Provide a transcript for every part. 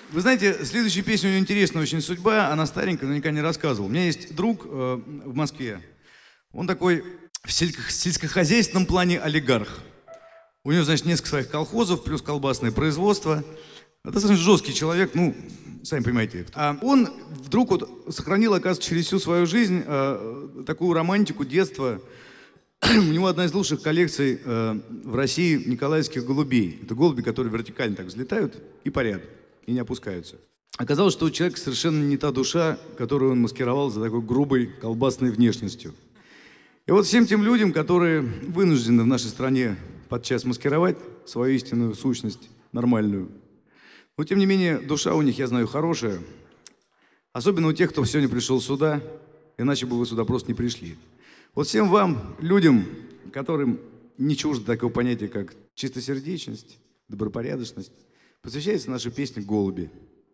Вы знаете, следующая песня у него интересная очень судьба. Она старенькая, наверняка не рассказывал. У меня есть друг в Москве. Он такой в сельскохозяйственном плане олигарх. У него, значит, несколько своих колхозов, плюс колбасное производство. Достаточно жесткий человек, ну, сами понимаете. А он вдруг вот сохранил, оказывается, через всю свою жизнь такую романтику детства. У него одна из лучших коллекций в России николаевских голубей. Это голуби, которые вертикально так взлетают и парят, и не опускаются. Оказалось, что у человека совершенно не та душа, которую он маскировал за такой грубой колбасной внешностью. И вот всем тем людям, которые вынуждены в нашей стране подчас маскировать свою истинную сущность, нормальную, но тем не менее душа у них, я знаю, хорошая. Особенно у тех, кто сегодня пришел сюда, иначе бы вы сюда просто не пришли. Вот всем вам, людям, которым не чуждо такого понятия, как чистосердечность, добропорядочность, посвящается наша песня «Голуби».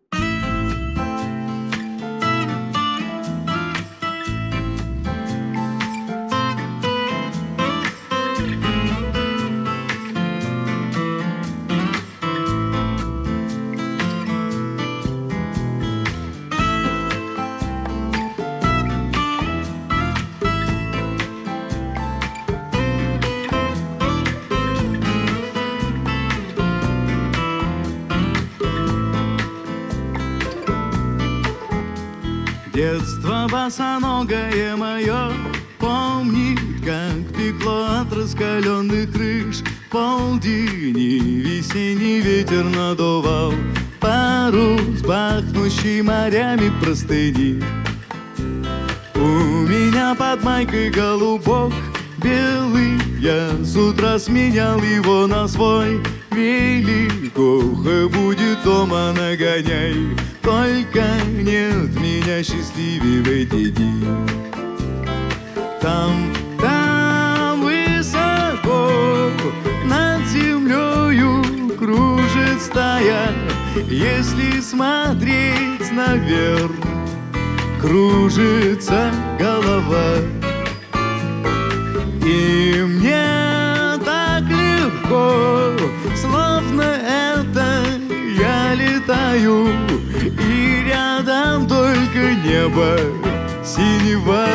Детство босоногое мое помнит, как пекло от раскаленных крыш. Полдень весенний ветер надувал парус, пахнущий морями простыни. У меня под майкой голубок белый, я с утра сменял его на свой. Великоха будет дома нагоняй, только нет меня счастливее в эти дни. Там высоко над землею кружит стая, если смотреть наверх, кружится голова. И мне так легко, словно это я летаю, и рядом только небо синева.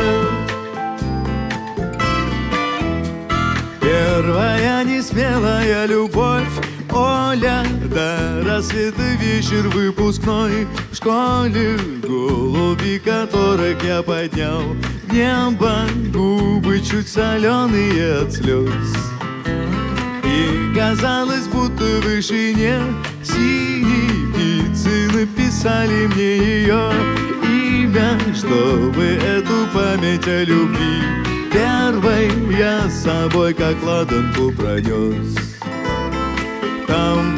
Первая несмелая любовь, Оля, до рассвета вечер выпускной. В школе голуби, которых я поднял в небо, губы чуть соленые от слез. И казалось, будто в вышине синие птицы написали мне ее имя, чтобы эту память о любви первой я с собой как ладанку пронес. Там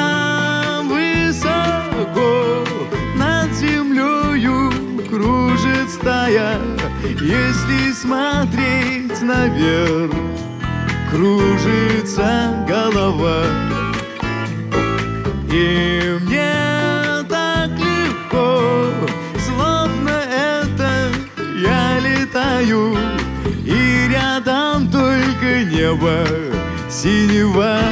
высоко над землею кружит стая, если смотреть наверх, кружится голова. И мне так легко, словно это я летаю, и рядом только небо синева.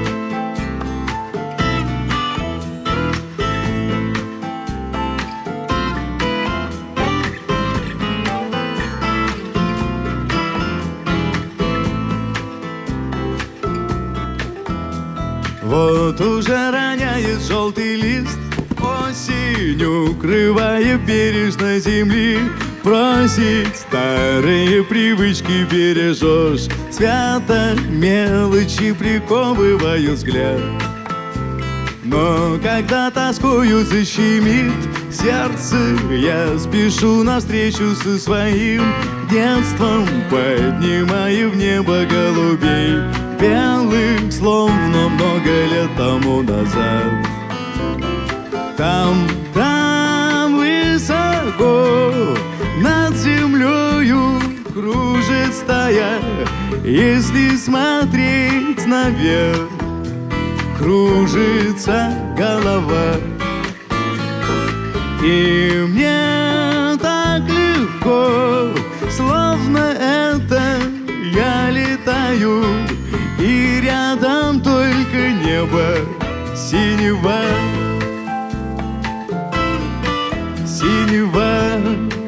Вот уже роняет желтый лист, осень укрывая бережно земли. Бросить старые привычки бережешь, свято мелочи приковывают взгляд. Но когда тоскою защемит сердце, я спешу навстречу со своим детством, поднимаю в небо голубей белых, словно много лет тому назад. Там высоко над землею кружит стая, если смотреть наверх, кружится голова. И мне так легко, словно это я летаю, и рядом только небо синева. синего.